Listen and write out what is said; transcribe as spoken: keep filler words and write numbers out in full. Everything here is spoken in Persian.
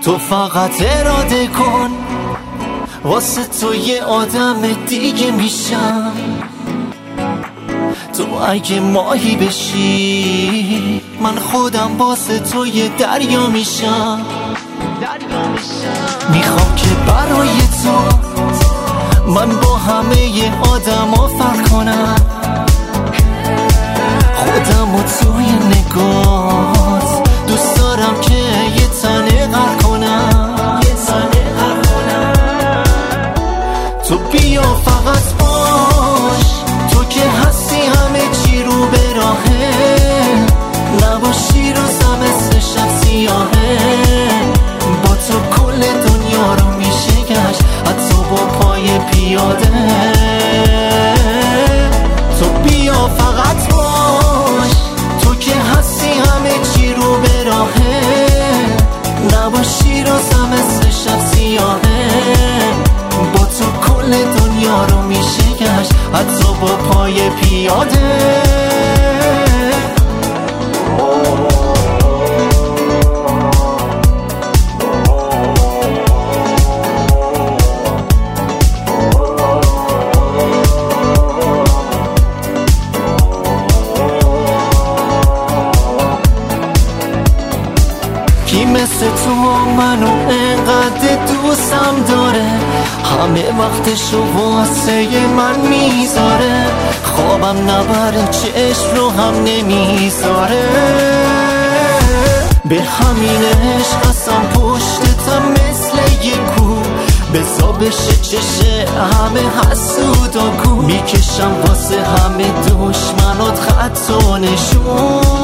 تو فقط اراده کن، واسه تو یه آدم دیگه میشم. تو اگه ماهی بشی من خودم واسه تو یه دریا میشم. میخوام که برای تو من با همه آدم ها فرق کنم، خودم و توی نگات دوست دارم که یه تنه غرق کنم. تو بیا فقط باش، تو که هستی همه چی رو به راهه، نباشی روزم مثل شب سیاهه. با تو کل دنیا رو میشه گشت، حتی با پای پیاده. تو بیا فقط باش، تو که هستی همه چی رو به راهه، نباشی روزم مثل شب سیاهه. با تو کل دنیا رو میشه گشت، حتی با پای پیاده. کی مثل تو منو انقدر دوستم داره، همه وقتشو واسه من میذاره، خوابم نبره چشم رو هم نمیذاره. به همین عشق قسم پشتتم مثل یه کو، بزا بشه چشه همه حسود و کو. میکشم واسه همه دشمنات خط و نشون،